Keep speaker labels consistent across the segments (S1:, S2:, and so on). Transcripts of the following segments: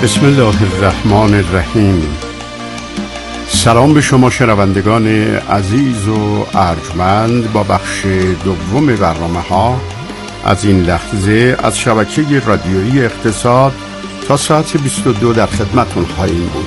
S1: بسم الله الرحمن الرحیم. سلام به شما شنوندگان عزیز و ارجمند. با بخش دوم برنامه‌ها از این لحظه از شبکه رادیویی اقتصاد تا ساعت 22 در خدمتون خواهیم بود.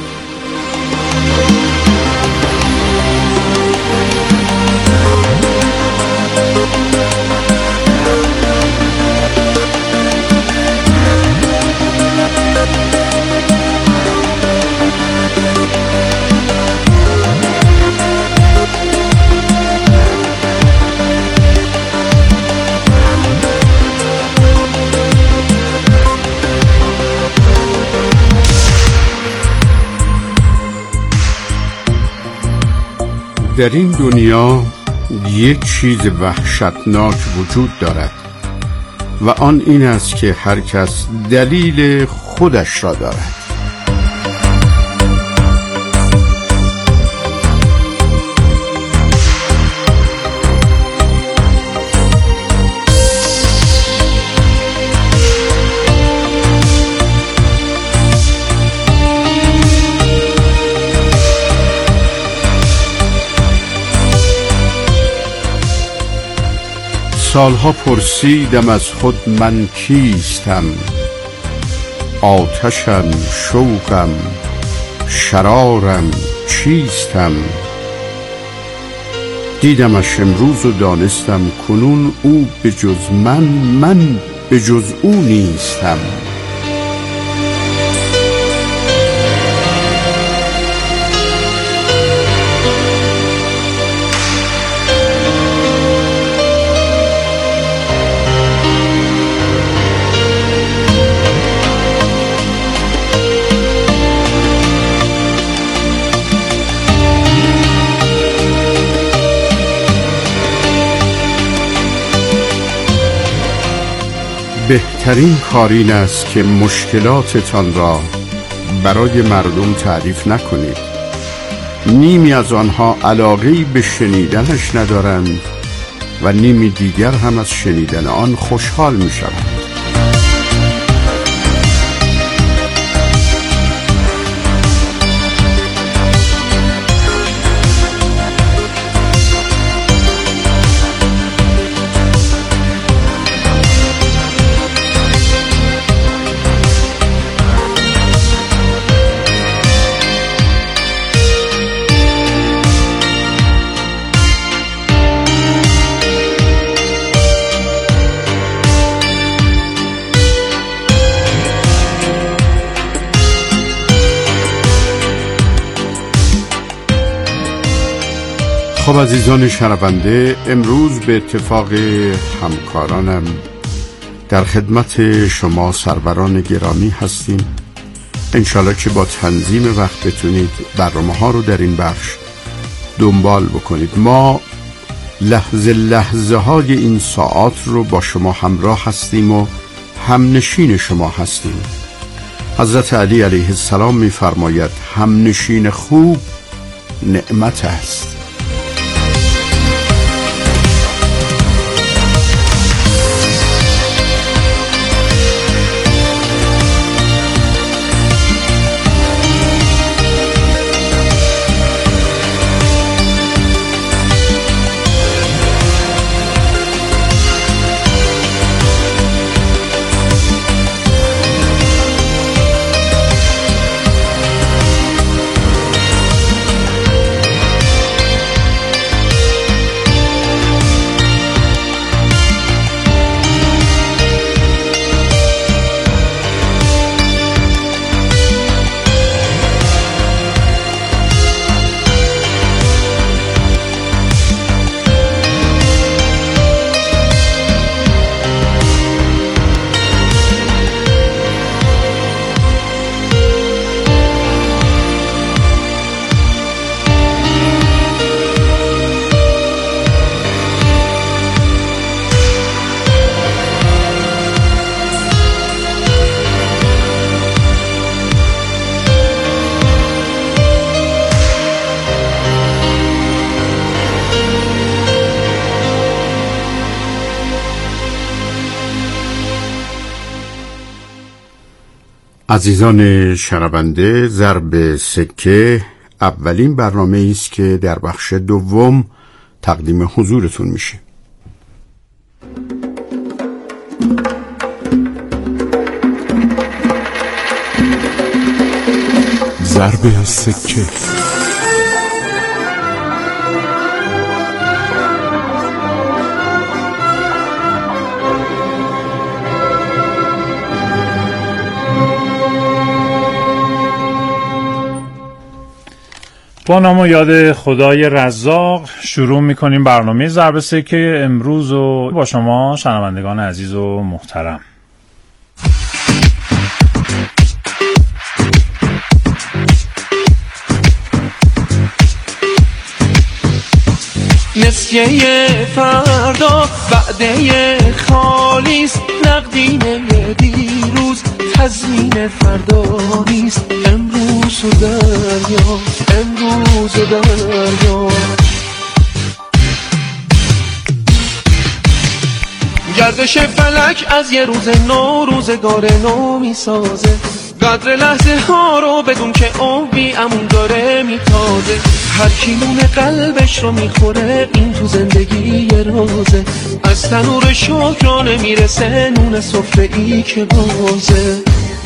S1: در این دنیا یک چیز وحشتناک وجود دارد و آن این است که هر کس دلیل خودش را دارد. سالها پرسیدم از خود من کیستم، آتشم، شوقم، شرارم چیستم. دیدمش امروز و دانستم کنون او به جز من به جز او نیستم. بهترین کار این است که مشکلاتتان را برای مردم تعریف نکنید. نیمی از آنها علاقه‌ای به شنیدنش ندارند و نیمی دیگر هم از شنیدن آن خوشحال می‌شوند. خب عزیزان شنونده، امروز به اتفاق همکارانم در خدمت شما سروران گرامی هستیم. انشالله که با تنظیم وقت بتونید برنامه ها رو در این بخش دنبال بکنید. ما لحظه های این ساعت رو با شما همراه هستیم و همنشین شما هستیم. حضرت علی علیه السلام می‌فرماید همنشین خوب نعمت است. عزیزان شنونده، ضرب سکه اولین برنامه است که در بخش دوم تقدیم حضورتون میشه. ضرب سکه.
S2: با نام و یاد خدای رزاق شروع میکنیم برنامه ضرب سکه امروز و با شما شنوندگان عزیز و محترم.
S3: نسیه فردا وعده خالیست، نقدینه دیروز تضمین فردا نیست. امروز و دریا، امروز و دریا. گردش فلک از یه روز نو روزگار نو میسازه. قدر لحظه ها رو بدون که عمری امون داره میتازه. هر کی نون قلبش رو میخوره این تو زندگی یه رازه. از تنور شکرانه میرسه نون سفره ای که بازه.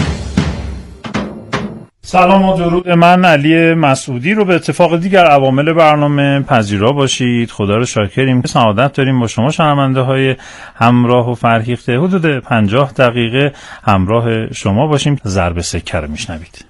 S2: سلام و درود من علی مسعودی رو به اتفاق دیگر عوامل برنامه پذیرا باشید. خدا رو شاکریم که سعادت داریم با شما شنونده های همراه و فرهیخته حدود 50 دقیقه همراه شما باشیم. ضرب سکه رو میشنوید.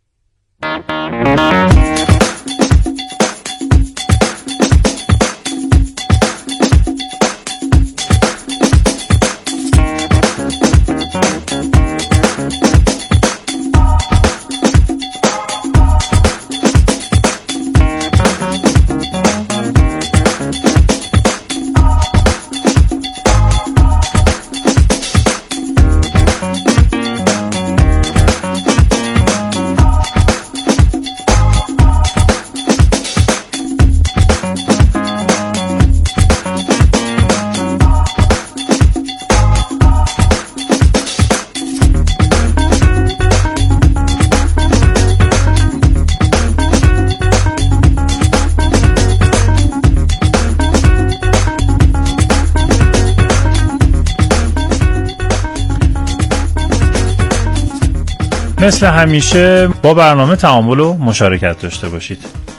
S2: مثل همیشه با برنامه تعامل و مشارکت داشته باشید.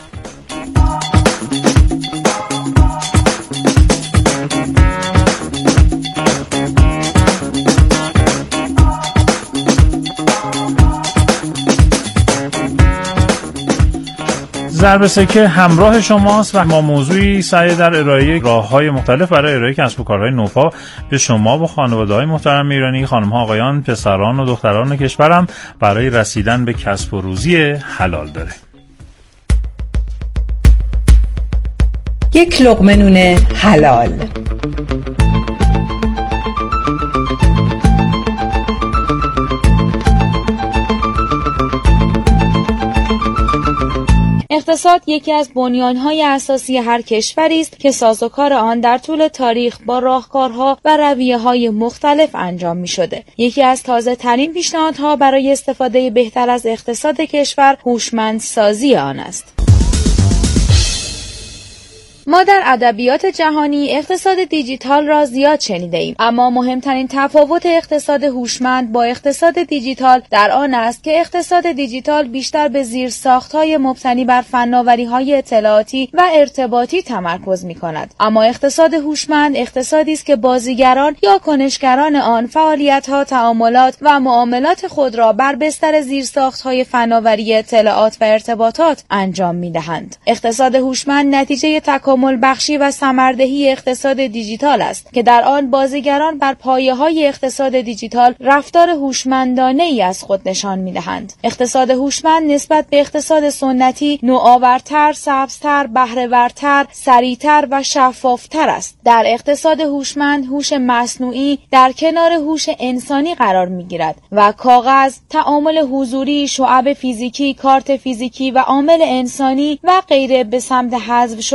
S2: ضرب سکه همراه شماست و ما موضوعی سعی در ارائه راه‌های مختلف برای ارائه کسب و کارهای نوپا به شما و خانواده‌های محترم ایرانی، خانم‌ها، آقایان، پسران و دختران کشورم برای رسیدن به کسب و روزی حلال داره.
S4: یک لقمه نون حلال.
S5: اقتصاد یکی از بنیان‌های اساسی هر کشوری است که سازوکار آن در طول تاریخ با راهکارها و رویه‌های مختلف انجام می‌شده. یکی از تازه‌ترین پیشنهادها برای استفاده بهتر از اقتصاد کشور هوشمندسازی آن است. ما در ادبیات جهانی اقتصاد دیجیتال را زیاد شنیده ایم، اما مهمترین تفاوت اقتصاد هوشمند با اقتصاد دیجیتال در آن است که اقتصاد دیجیتال بیشتر به زیرساخت‌های مبتنی بر فناوری‌های اطلاعاتی و ارتباطی تمرکز می‌کند، اما اقتصاد هوشمند اقتصادی است که بازیگران یا کنشگران آن فعالیت‌ها، تعاملات و معاملات خود را بر بستر زیرساخت‌های فناوری اطلاعات و ارتباطات انجام می‌دهند. اقتصاد هوشمند نتیجه تکامل بخشی و ثمردهی اقتصاد دیجیتال است که در آن بازیگران بر پایه‌های اقتصاد دیجیتال رفتار هوشمندانه‌ای از خود نشان می‌دهند. اقتصاد هوشمند نسبت به اقتصاد سنتی نوآورتر، سبزتر، بهره‌ورتر، سریعتر و شفافتر است. در اقتصاد هوشمند هوش مصنوعی در کنار هوش انسانی قرار می‌گیرد و کاغذ، تعامل حضوری، شعاع فیزیکی، کارت فیزیکی و عامل انسانی و غیره به سمت حذف شدن میل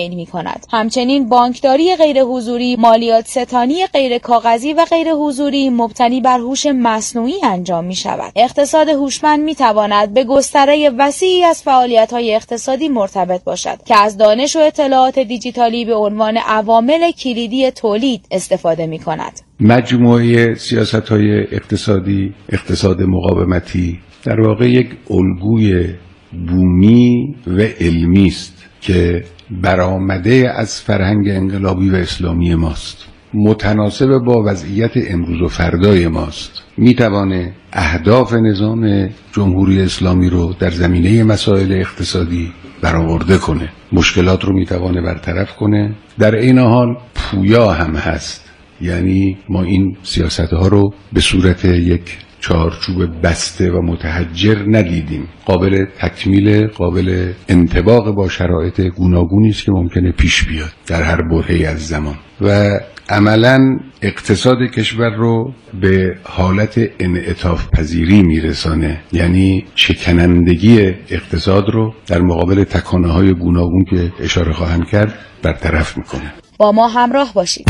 S5: تعیین می‌کند. همچنین بانکداری غیر حضوری، مالیات ستانی غیر کاغذی و غیر حضوری مبتنی بر هوش مصنوعی انجام می‌شود. اقتصاد هوشمند می‌تواند به گستره وسیعی از فعالیت‌های اقتصادی مرتبط باشد که از دانش و اطلاعات دیجیتالی به عنوان عوامل کلیدی تولید استفاده می‌کند.
S6: مجموعه سیاست‌های اقتصادی، اقتصاد مقاومتی در واقع یک الگوی بومی و علمی است که برآمده از فرهنگ انقلابی و اسلامی ماست، متناسب با وضعیت امروز و فردای ماست. میتوانه اهداف نظام جمهوری اسلامی رو در زمینه مسائل اقتصادی برآورده کنه، مشکلات رو میتوانه برطرف کنه، در این حال پویا هم هست. یعنی ما این سیاست‌ها رو به صورت یک چارچوب بسته و متحجر ندیدیم، قابل تکمیل، قابل انطباق با شرایط گوناگونی است که ممکنه پیش بیاد در هر برهه‌ای از زمان و عملاً اقتصاد کشور رو به حالت انعطاف پذیری میرسانه، یعنی شکنندگی اقتصاد رو در مقابل تکانه‌های گوناگون که اشاره خواهم کرد برطرف میکنه.
S5: با ما همراه باشید.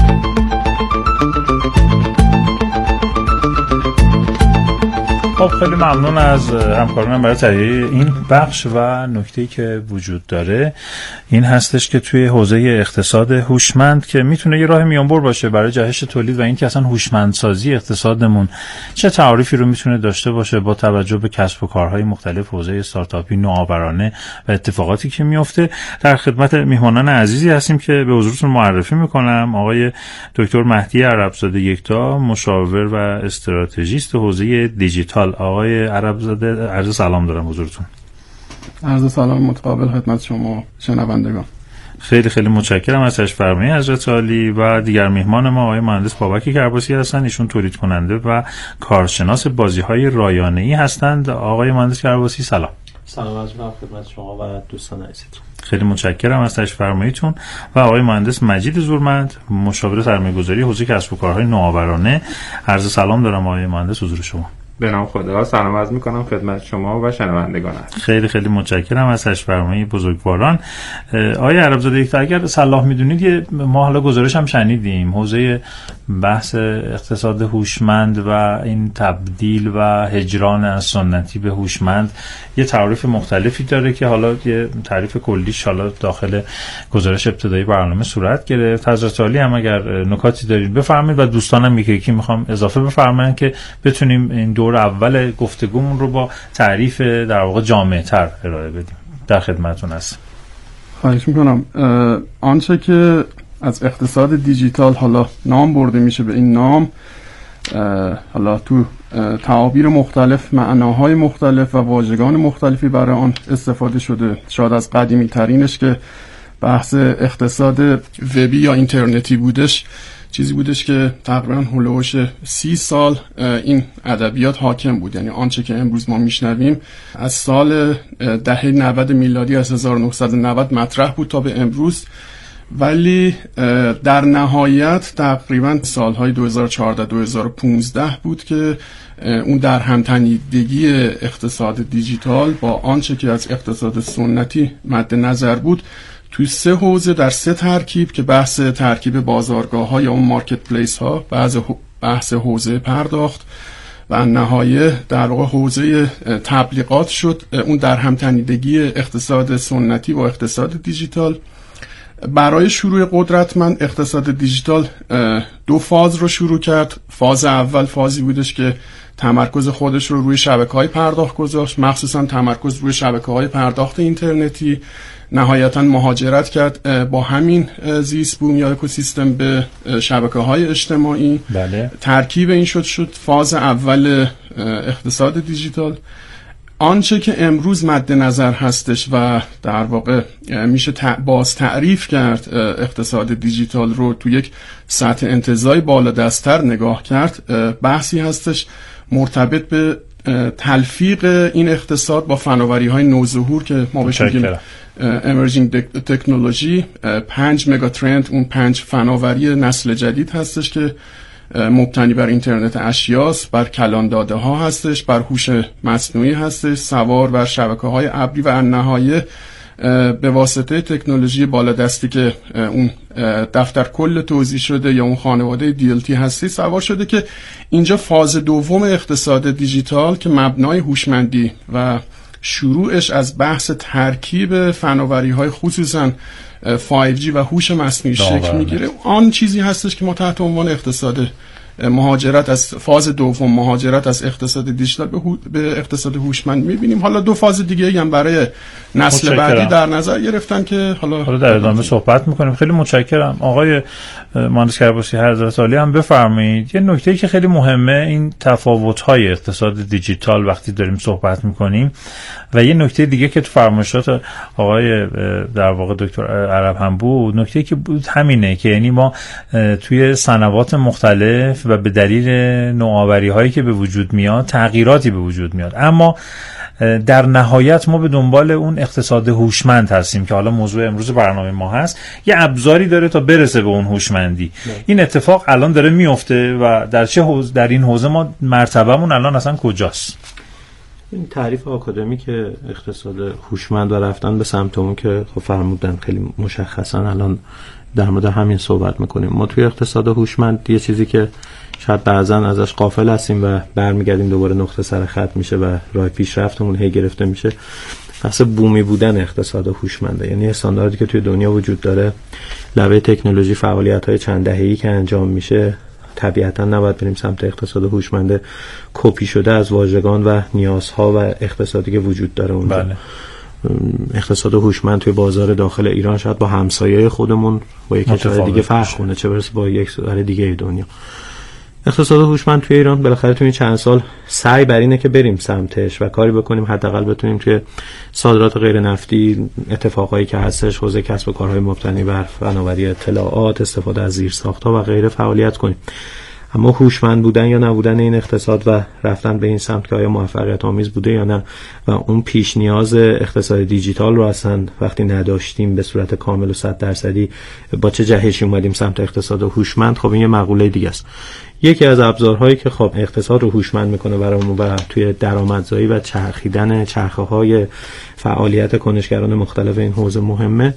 S2: خب خیلی ممنون از همکارانم برای تهیه این بخش و نکته‌ای که وجود داره این هستش که توی حوزه اقتصاد هوشمند که میتونه یه راه میانبر باشه برای جهش تولید و این که اصلا هوشمندسازی اقتصادمون چه تعاریفی رو میتونه داشته باشه با توجه به کسب و کارهای مختلف حوزه استارتاپی، نوآورانه و اتفاقاتی که میفته. در خدمت میهمانان عزیزی هستیم که به حضورتون معرفی میکنم. آقای دکتر مهدی عربزاده یکتا، مشاور و استراتژیست حوزه دیجیتال. آقای عربزاده عرض سلام دارم حضورتون.
S7: عرض سلام متقابل خدمت شما شنوندگان.
S2: خیلی خیلی متشکرم از تشریف حضرت عالی. و دیگر میهمان ما آقای مهندس بابک کرباسی هستند. ایشون تولید کننده و کارشناس بازی‌های رایانه‌ای هستند. آقای مهندس کرباسی سلام.
S8: سلام عرض می‌کنم خدمت شما و دوستان عزیزتون.
S2: خیلی متشکرم از تشریفتون. و آقای مهندس مجید زورمند، مشاور سرمایه‌گذاری حوزه کسب و کارهای نوآورانه. عرض سلام دارم آقای مهندس، حضور شما.
S9: به نام خدا سلام عرض میکنم خدمت شما و شنوندگان. خیلی
S2: خیلی متشکرم از تشریف بزرگواران. آقای عربزاده یکتا، اگر صلاح میدونید ما حالا گزارش هم شنیدیم حوزه بحث اقتصاد هوشمند و این تبدیل و هجران از سنتی به هوشمند یه تعریف مختلفی داره که حالا یه تعریف کلیش حالا داخل گزارش ابتدایی برنامه صورت گرفت. حضرت عالی هم اگر نکاتی دارید بفرمایید و دوستانم یکی میخوام اضافه بفرمایید که بتونیم این دور اول گفتگومون رو با تعریف در واقع جامع‌تر ارائه بدیم. در خدمتتون هستم.
S7: خواهش میکنم. آنچه که از اقتصاد دیجیتال حالا نام برده میشه به این نام، حالا تو تعابیر مختلف، معناهای مختلف و واژگان مختلفی برای آن استفاده شده. شاید از قدیمی ترینش که بحث اقتصاد وبی یا اینترنتی بودش، چیزی بودش که تقریبا هولوش 30 سال این ادبیات حاکم بود. یعنی آنچه که امروز ما میشنویم از سال دهه 90 میلادی، از 1990 مطرح بود تا به امروز، ولی در نهایت تقریبا سالهای 2014-2015 بود که اون در همتنیدگی اقتصاد دیجیتال با آنچه که از اقتصاد سنتی مد نظر بود توی 3 حوزه در 3 ترکیب که بحث ترکیب بازارگاه ها یا اون مارکت پلیس ها، بحث حوزه پرداخت و نهایه در واقع حوزه تبلیغات شد. اون در همتنیدگی اقتصاد سنتی با اقتصاد دیجیتال. برای شروع قدرتمند اقتصاد دیجیتال 2 فاز رو شروع کرد. فاز اول فازی بودش که تمرکز خودش رو روی شبکه‌های پرداخت گذاشت، مخصوصا تمرکز روی شبکه‌های پرداخت اینترنتی. نهایتاً مهاجرت کرد با همین زیست بوم یا اکوسیستم به شبکه‌های اجتماعی.
S2: بله. ترکیب
S7: این شد فاز اول اقتصاد دیجیتال. آنچه که امروز مد نظر هستش و در واقع میشه باز تعریف کرد اقتصاد دیجیتال رو تو یک سطح انتزاعی بالا دست‌تر نگاه کرد، بحثی هستش مرتبط به تلفیق این اقتصاد با فناوری‌های نوظهور که ما بهش میگیم emerging تکنولوژی. 5 مگا ترند، اون 5 فناوری نسل جدید هستش که مبتنی بر اینترنت اشیاست، بر کلان داده ها هستش، بر هوش مصنوعی هستش، سوار بر شبکه های ابری و نهایه به واسطه تکنولوژی بالادستی که اون دفتر کل توزیع شده یا اون خانواده DLT هستی سوار شده که اینجا فاز دوم اقتصاد دیجیتال که مبنای هوشمندی و شروعش از بحث ترکیب فناوری‌های خصوصاً 5G و هوش مصنوعی شکل میگیره. آن چیزی هستش که ما تحت عنوان اقتصاد مهاجرت از فاز دوم، مهاجرت از اقتصاد دیجیتال به اقتصاد هوشمند میبینیم. حالا دو فاز دیگه هم برای نسل بعدی در نظر گرفتن که حالا
S2: در ادامه صحبت میکنیم. خیلی متشکرم. آقای مهندس کرباسی حضرت عالی هم بفرمایید. یه نکته‌ای که خیلی مهمه این تفاوت‌های اقتصاد دیجیتال وقتی داریم صحبت میکنیم و یه نکته دیگه که تو فرمایشات آقای در واقع دکتر عرب هم بود، نکته‌ای که بود همینه که یعنی ما توی سنوات مختلف و به دلیل نوآوری‌هایی که به وجود میاد تغییراتی به وجود میاد، اما در نهایت ما به دنبال اون اقتصاد هوشمند هستیم که حالا موضوع امروز برنامه ما هست. یه ابزاری داره تا برسه به اون هوشمندی. این اتفاق الان داره میفته و در چه حوزه در این حوزه ما مرتبمون الان اصلا کجاست؟
S8: این تعریف آکادمیک اقتصاد هوشمند و رفتن به سمت اون که خب فرمودن خیلی مشخصا الان در مورد همین صحبت میکنیم. ما توی اقتصاد هوشمند یه چیزی که شاید بعضن ازش غافل هستیم و برمیگردیم دوباره نقطه سر خط میشه و راه پیشرفتمون هی گرفته میشه، بحث بومی بودن اقتصاد هوشمنده. یعنی استانداردی که توی دنیا وجود داره، لبه تکنولوژی، فعالیت‌های چند دهه‌ای که انجام میشه، طبیعتا نباید بریم سمت اقتصاد هوشمند کپی شده از واژگان و نیازها و اقتصادی که وجود داره اونجا.
S2: بله.
S8: اقتصاد هوشمند توی بازار داخل ایران شاید با همسایه خودمون با یک کشور دیگه فرق کنه، چه برسه با یک کشور دیگه دنیا. اقتصاد هوشمند توی ایران بالاخره توی این چند سال سعی بر اینه که بریم سمتش و کاری بکنیم حداقل بتونیم توی صادرات غیر نفتی اتفاقایی که هستش، حوزه کسب و کارهای مبتنی بر فناوری اطلاعات، استفاده از زیرساخت‌ها و غیره فعالیت کنیم. اما هوشمند بودن یا نبودن این اقتصاد و رفتن به این سمت که آیا موفقیت آمیز بوده یا نه و اون پیش نیاز اقتصاد دیجیتال رو اصلا وقتی نداشتیم به صورت کامل و 100% با چه جهشی اومدیم سمت اقتصاد هوشمند، خب این یه مقوله دیگه است. یکی از ابزارهایی که خب اقتصاد رو هوشمند میکنه برامون و توی درآمدزایی و چرخیدن چرخه‌های فعالیت کنشگران مختلف این حوزه مهمه،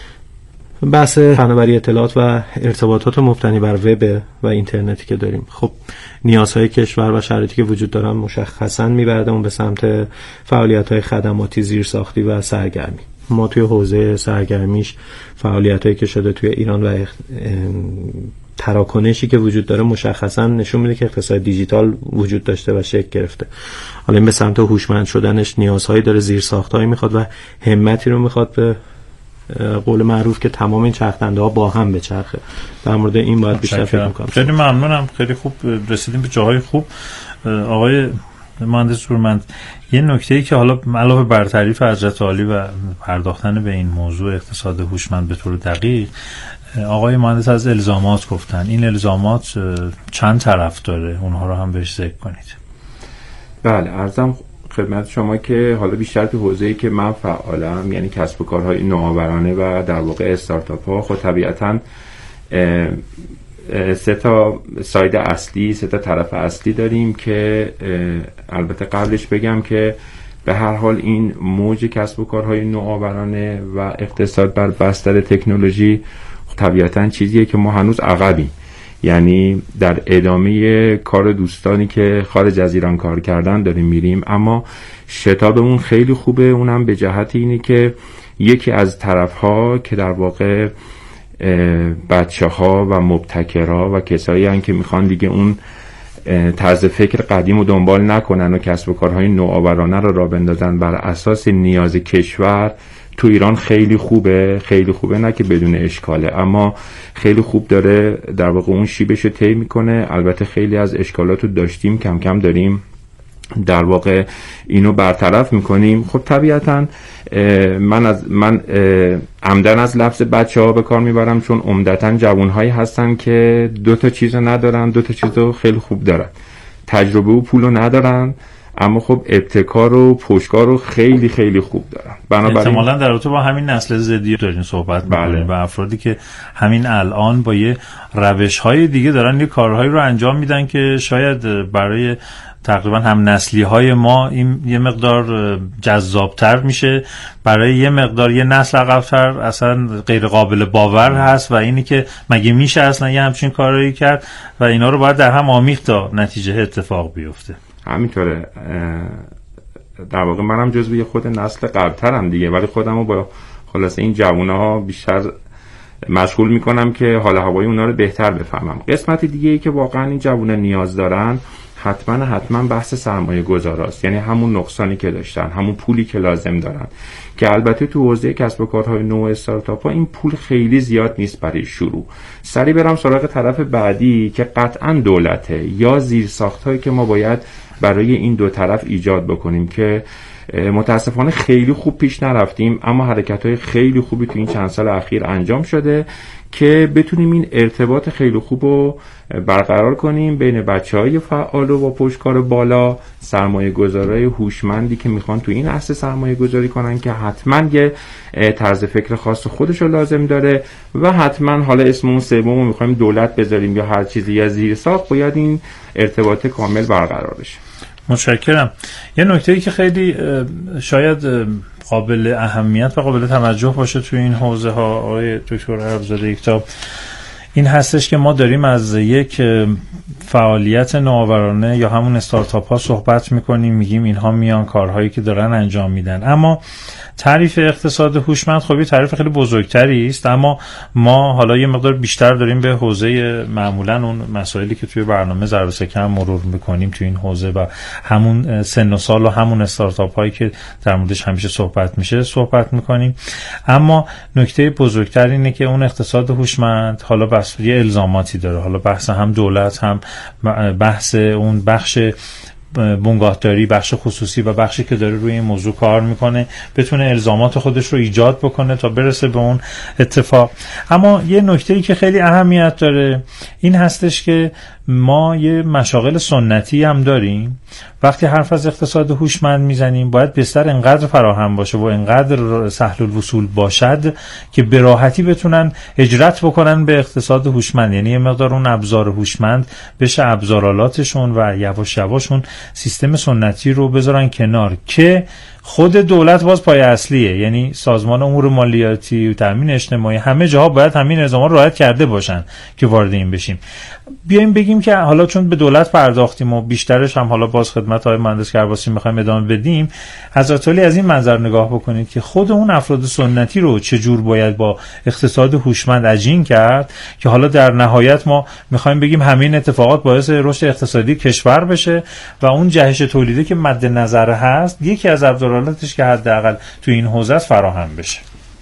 S8: بحث فناوری اطلاعات و ارتباطات مبتنی بر وب و اینترنتی که داریم. خب نیازهای کشور و شرایطی که وجود دارن مشخصاً میبردمون به سمت فعالیت‌های خدماتی، زیرساختی و سرگرمی. ما توی حوزه سرگرمیش فعالیتایی که شده توی ایران و تراکنشی که وجود داره مشخصاً نشون میده که اقتصاد دیجیتال وجود داشته و شکل گرفته. حالا این به سمت هوشمند شدنش نیازهایی داره، زیرساخت‌هایی میخواد و همتی رو میخواد به قول معروف که تمام این چرخنده ها با هم بچرخه. در مورد این باید بیشتر فکر کنم.
S2: خیلی ممنونم. خیلی خوب رسیدیم به جاهای خوب. آقای مهندس سورمند، یه نکته‌ای که حالا علاوه بر تعریف حضرت عالی و پرداختن به این موضوع اقتصاد هوشمند به طور دقیق، آقای مهندس از الزامات گفتن. این الزامات چند طرف داره؟ اونها رو هم بهش ذکر کنید.
S9: بله، عرضم خدمت شما که حالا بیشتر تو حوزه‌ای که من فعالم، یعنی کسب و کارهای نوآورانه و در واقع استارتاپ ها، خب طبیعتاً سه تا ساید اصلی، سه تا طرف اصلی داریم که البته قبلش بگم که به هر حال این موج کسب و کارهای نوآورانه و اقتصاد بر بستر تکنولوژی طبیعتاً چیزیه که ما هنوز عقبیم. یعنی در ادامه کار دوستانی که خارج از ایران کار کردن داریم میریم، اما شتابمون خیلی خوبه. اونم به جهت اینه که یکی از طرف‌ها که در واقع بچه‌ها و مبتکرها و کسایی هستن که میخوان دیگه اون طرز فکر قدیم رو دنبال نکنن و کسب و کارهای نوآورانه رو راه بندازن بر اساس نیاز کشور، تو ایران خیلی خوبه. خیلی خوبه، نه که بدون اشکاله، اما خیلی خوب داره در واقع اون شیبش رو طی میکنه. البته خیلی از اشکالات رو داشتیم، کم کم داریم در واقع اینو برطرف میکنیم. خب طبیعتا من عمدن از لفظ بچه ها به کار میبرم، چون عمدتا جوانهایی هستن که دو تا چیز رو ندارن، دو تا چیز رو خیلی خوب دارن. تجربه و پول رو ندارن، اما خب ابتکار و پشتکار رو خیلی خیلی خوب دارن. بنابراین
S2: احتمالاً در رابطه با همین نسل زدی دارین صحبت می‌کنین و افرادی که همین الان با یه روش‌های دیگه دارن یه کارهایی رو انجام میدن که شاید برای تقریبا هم نسلی های ما این یه مقدار جذابتر میشه، برای یه مقدار یه نسل عقب‌تر اصلا غیر قابل باور هست و اینی که مگه میشه اصلا یه همچین کاری کرد و اینا رو باید در هم آمیخت تا نتیجه اتفاق بیفته.
S9: همینطوره. در واقع منم جزو خود نسل قبل‌ترم دیگه، ولی خودمو با خلاصه این جوونا بیشتر مشغول میکنم که حال هوای اونا رو بهتر بفهمم. قسمت دیگه ای که واقعا این جوونا نیاز دارن حتما بحث سرمایه گذاراست، یعنی همون نقصانی که داشتن، همون پولی که لازم دارن، که البته تو حوزه کسب و کارهای نوع استارتاپ ها این پول خیلی زیاد نیست برای شروع. سریع برم سراغ طرف بعدی که قطعا دولته یا زیرساخت‌هایی که ما باید برای این دو طرف ایجاد بکنیم که متاسفانه خیلی خوب پیش نرفتیم، اما حرکت‌های خیلی خوبی تو این چند سال اخیر انجام شده که بتونیم این ارتباط خیلی خوب رو برقرار کنیم بین بچه‌های فعال و با پشتکار بالا، سرمایه گذارای هوشمندی که میخوان تو این عرصه سرمایه گذاری کنن که حتما یه طرز فکر خاص خودش رو لازم داره و حتما حالا اسم اون سومو میخوایم دولت بذاریم یا هر چیزی یا زیر ساخت، باید این ارتباط کامل برقرار بشه.
S2: متشکرم. یه نکته‌ای که خیلی شاید قابل اهمیت و قابل توجه باشه توی این حوزه ها آقای دکتر عربزاده یکتا، این هستش که ما داریم از یک فعالیت نوآورانه یا همون استارتاپ ها صحبت میکنیم، میگیم اینها میان کارهایی که دارن انجام میدن، اما تعریف اقتصاد هوشمند خب یه تعریف خیلی بزرگتری است، اما ما حالا یه مقدار بیشتر داریم به حوزه معمولا اون مسائلی که توی برنامه ضرب سکم مرور میکنیم توی این حوزه و همون سن و سال و همون استارتاپ هایی که در موردش همیشه صحبت میشه صحبت میکنیم. اما نکته بزرگتر اینه که اون اقتصاد هوشمند حالا بحث یه الزاماتی داره، حالا بحث هم دولت هم بحث اون بخش بنگاهداری، بخش خصوصی و بخشی که داره روی این موضوع کار میکنه بتونه الزامات خودش رو ایجاد بکنه تا برسه به اون اتفاق. اما یه نکته‌ای که خیلی اهمیت داره این هستش که ما یه مشاغل سنتی هم داریم. وقتی حرف از اقتصاد هوشمند میزنیم باید بستر انقدر فراهم باشه و انقدر سهل الوصول باشد که به راحتی بتونن هجرت بکنن به اقتصاد هوشمند، یعنی یه مقدار اون ابزار هوشمند بشه ابزارالاتشون و یواش یواش اون سیستم سنتی رو بذارن کنار که خود دولت باز پای اصلیه، یعنی سازمان امور مالیاتی و تامین اجتماعی همه جاها باید همین نظام‌ها رو رعایت کرده باشن که وارد این بشیم. بیایم بگیم که حالا چون به دولت پرداختیم و بیشترش هم حالا باز خدمت های مهندس کرباسی میخوایم ادامه بدیم، حضرت علی از این منظر نگاه بکنید که خود اون افراد سنتی رو چجور باید با اقتصاد هوشمند عجین کرد که حالا در نهایت ما میخوایم بگیم همین اتفاقات باعث رشد اقتصادی کشور بشه و اون جهش تولیدی که مد نظر هست یکی از ابزارالاتش که حداقل تو این حوزه است فراهم بشه.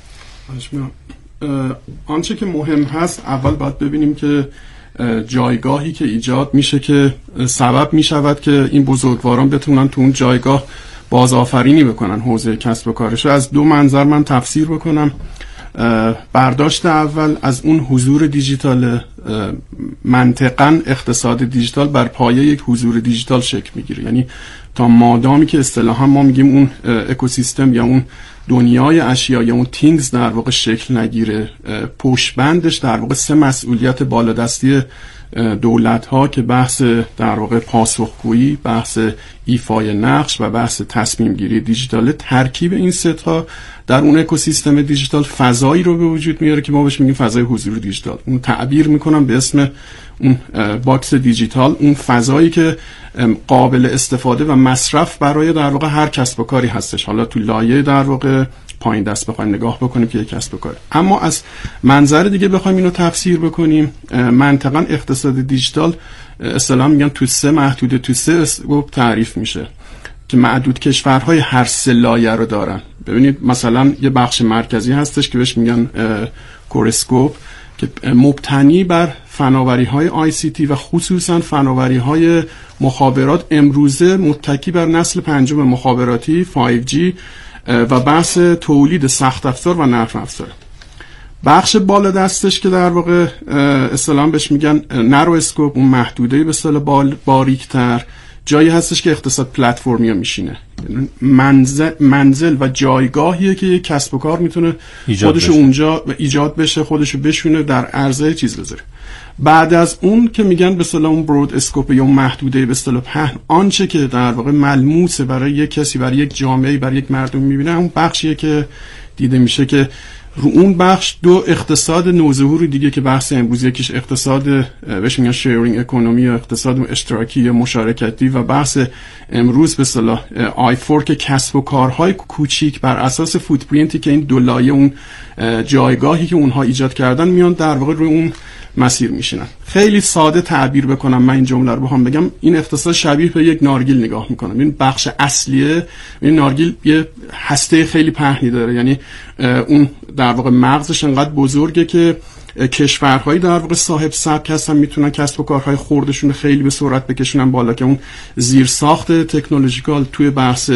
S7: آنچه که مهم هست اول باید ببینیم که جایگاهی که ایجاد میشه که سبب میشود که این بزرگواران بتونن تو اون جایگاه بازآفرینی بکنن حوزه کسب و کارش. از دو منظر من تفسیر بکنم. برداشت اول از اون حضور دیجیتال، منطقاً اقتصاد دیجیتال بر پایه یک حضور دیجیتال شکل میگیره، یعنی تا مادامی که اصطلاحاً ما میگیم اون اکوسیستم یا اون دنیای اشیا یا اون تینگز در واقع شکل نگیره، پشتبندش در واقع سه مسئولیت بالادستی دولت ها که بحث در واقع پاسخگویی، بحث ایفای نقش و بحث تصمیم گیری دیجیتال، ترکیب این سه تا در اون اکوسیستم دیجیتال فضایی رو به وجود میاره که ما بهش میگیم فضای حضور دیجیتال. اون تعبیر میکنم به اسم اون باکس دیجیتال، اون فضایی که قابل استفاده و مصرف برای در واقع هر کسب و کاری هستش. حالا تو لایه در واقع پایین دست بخوایم نگاه بکنیم که یک کسب و کار، اما از منظر دیگه بخوایم اینو تفسیر بکنیم، منطقاً اقتصاد دیجیتال اصطلاحاً میگن تو سه محدوده، تو سه اسکوپ تعریف میشه که معدود کشورهای هر سه لایه رو دارن. ببینید مثلا یه بخش مرکزی هستش که بهش میگن کور اسکوپ که مبتنی بر فناوری‌های ICT و خصوصاً فناوری‌های مخابرات، امروزه متکی بر نسل پنجم مخابراتی 5G و بحث تولید سخت افزار و نرم افزار. بخش بالا دستش که در واقع اصطلاحاً بهش میگن نرو اسکوپ، اون محدوده به اصطلاح باریک‌تر جایی هستش که اقتصاد پلتفرمی میشینه، منزل و جایگاهیه که یک کسب و کار میتونه خودش اونجا ایجاد بشه، خودشو بشونه در عرضه چیز بذاره. بعد از اون که میگن به اصطلاح اون برود اسکوپ یا اون محدوده به اصطلاح پهن، آنچه که در واقع ملموسه برای یک کسی، برای یک جامعه، برای یک مردم میبینه، اون بخشیه که دیده میشه که رو اون بخش دو اقتصاد نوظهور دیگه که بحث امروز، یکیش اقتصاد بهش میگن شیرینگ اکونومی یا اقتصاد اشتراکی یا مشارکتی، و بحث امروز به اصطلاح آی4 که کسب و کارهای کوچیک بر اساس فوتپرینتی که این دو لایه اون جایگاهی که اونها ایجاد کردن میان در واقع روی اون مسیر میشینن. خیلی ساده تعبیر بکنم من این جمله رو بخوام بگم، این اقتصاد شبیه به یک نارگیل نگاه میکنم. این بخش اصلیه، این نارگیل یه هسته خیلی پهنی داره، یعنی اون در واقع مغزش انقدر بزرگه که کشورهایی در واقع صاحب سبک هستن میتونن کسب و کارهای خوردشون خیلی به سرعت بکشونن بالا که اون زیرساخت تکنولوژیکال توی بحث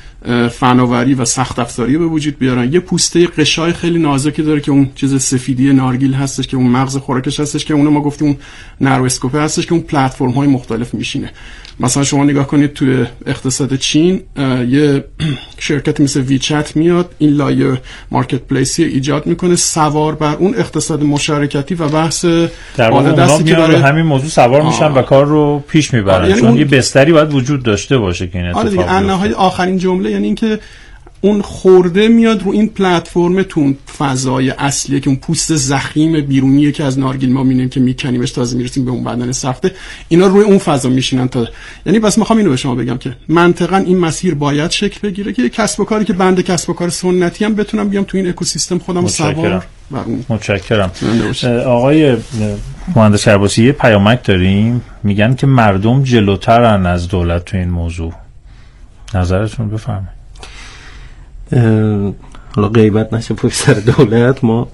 S7: فناوری و سخت افزاری به وجود بیارن. یه پوسته قشای خیلی نازکی داره که اون چیز سفیدی نارگیل هستش که اون مغز خوراکش هستش که اونو ما گفتیم اون نرو اسکوپ هستش که اون پلتفرم های مختلف میشینه. مثلا شما نگاه کنید توی اقتصاد چین یه شرکت مثل ویچت میاد این لایه مارکت پلیسی ایجاد میکنه سوار بر اون اقتصاد مشارکتی و بحث
S2: بالا دستی که برای همین موضوع سوار میشن و کار رو پیش میبرن. یعنی چون یه بستری باید وجود داشته باشه که این اتفاق بیفته.
S7: آخرین جمله یعنی این که اون خورده میاد رو این پلتفرم تو اون فضای اصلیه که اون پوست زخیم بیرونیه که از نارگیل ما می‌بینیم که میکنیمش تازه میرسیم به اون بدن سخته، اینا روی اون فضا میشینن تا یعنی بس میخوام اینو به شما بگم که منطقاً این مسیر باید شکل بگیره که کسب و کاری که بنده کسب و کار سنتی هم بتونم بیام تو این اکوسیستم خودم سوار.
S2: متشکرم. آقای مهندس کرباسی، یه پیامک داریم میگن که مردم جلوترن از دولت تو این موضوع، نظرتون بفرمایید.
S8: حالا غیبت نشه پشت سر دولت، ما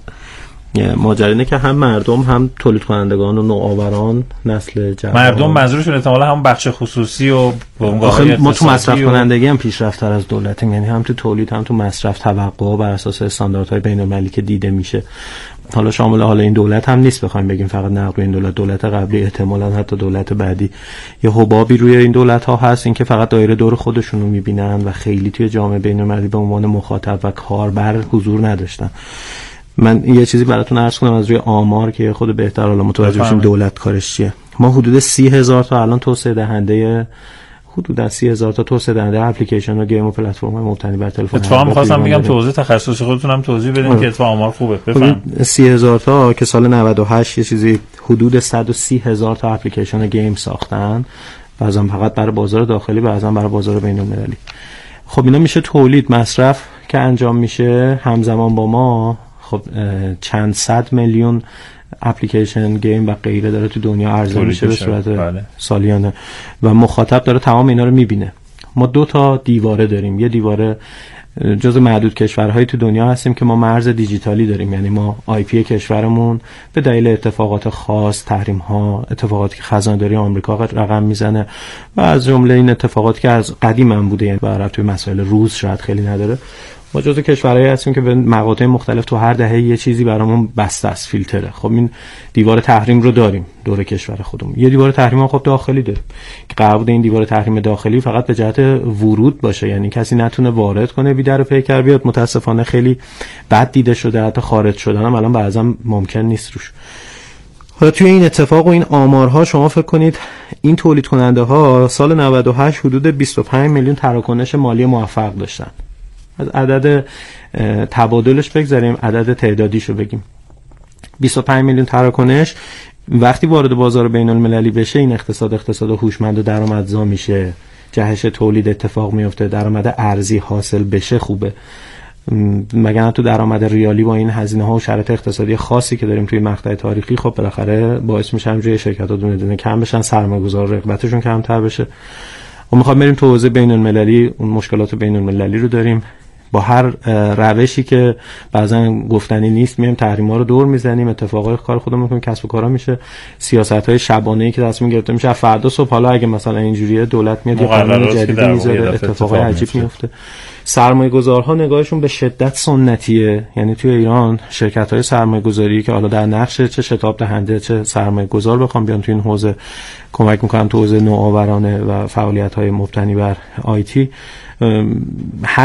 S8: ماجرا اینه که هم مردم هم تولید کنندگان و نوآوران نسل جوان،
S2: مردم منظورشون احتمالاً هم بخش خصوصی و
S8: ما تو مصرف کنندگی هم پیشرفت‌تر از دولتیم، یعنی هم تو تولید هم تو مصرف توقع بر اساس استانداردهای بین‌المللی که دیده میشه. حالا شامل حالا این دولت هم نیست بخوایم بگیم فقط نقد روی این دولت قبلی، احتمالاً حتی دولت بعدی یه حبابی روی این دولت‌ها هست، این که فقط دایره دور خودشونو می‌بینن و خیلی توی جامعه بین‌المللی به عنوان مخاطب و کاربر حضور نداشتن. من یه چیزی براتون عرض کنم از روی آمار که خود بهتر حالا متوجه بشیم دولت کارش چیه. ما حدود 30,000 تا الان توسعه دهنده حدود 30,000 تا توسعه دهنده اپلیکیشن و گیم و پلتفرم‌های مبتنی بر تلفن.
S2: اتفاقا می‌خواستم بگم توضیح تخصصی خودتون هم توضیح بدین که اتفاقا آمار خوبه. بفهم.
S8: 30,000 تا که سال 98 یه چیزی حدود 130,000 تا اپلیکیشن گیم ساختن، بعضا فقط برای بازار داخلی، بعضا برای بازار بین‌المللی. خب اینا میشه تولید مصرف که انجام میشه همزمان با ما. خب چند صد میلیون اپلیکیشن گیم و غیره داره تو دنیا عرضه میشه به صورت سالیانه و مخاطب داره تمام اینا رو میبینه. ما 2 تا دیواره داریم. یه دیواره جز معدود کشورهایی تو دنیا هستیم که ما مرز دیجیتالی داریم، یعنی ما آی پی کشورمون به دلیل اتفاقات خاص، تحریم ها، اتفاقاتی که خزانه‌داری آمریکا رقم میزنه و از جمله این اتفاقاتی که از قدیم هم بوده، یعنی برای توی مسائل روز شاید خیلی نداره، ما جزو کشورهایی هستیم که به مقاطع مختلف تو هر دهه یه چیزی برامون بسته است، فیلتره. خب این دیوار تحریم رو داریم دور کشور خودمون. یه دیوار تحریم هم خب داخلی داریم که قرار بوده این دیوار تحریم داخلی فقط به جهت ورود باشه، یعنی کسی نتونه وارد کنه بی در پیکر بیاد. متاسفانه خیلی بد دیده شده، حتی خارج شدن هم الان بعضا ممکن نیست روش. حالا توی این اتفاق و این آمارها شما فکر کنید این تولید کننده ها سال 98 حدود 25 میلیون تراکنش مالی موفق داشتن. از عدد تبادلش بگذاریم، عدد تعدادیشو بگیم. 25 میلیون تراکنش وقتی وارد بازار بین المللی بشه، این اقتصاد هوشمند و درآمدزا میشه، جهش تولید اتفاق میفته، درآمد ارزی حاصل بشه، خوبه. مگر تو درآمد ریالی با این هزینه ها و شرایط اقتصادی خاصی که داریم توی مقطع تاریخی، خب بالاخره باعث میشه همینجوری شرکت‌ها دونه دونه کم بشن، سرمایه‌گذار رغبتشون کمتر بشه. ما می‌خوایم بریم تو حوزه بین المللی، اون مشکلات بین المللی رو داریم. با هر روشی که بعضا گفتنی نیست میایم تحریم‌ها رو دور میزنیم، اتفاقای کار خودمون میکنیم، کسب و کارا میشه، سیاست‌های شبانه‌ای که تصمیم گرفته میشه فردا صبح حالا اگه مثلا اینجوریه دولت میاد یه قانون جدید میذاره اتفاقای عجیب میفته. سرمایه‌گذارها نگاهشون به شدت سنتیه، یعنی توی ایران شرکت‌های سرمایه‌گذاری که حالا در نقش چه شتاب دهنده چه سرمایه‌گذار بخوام بیان تو این حوزه کمک میکنن تو حوزه نوآورانه و فعالیت‌های مبتنی بر آیتی،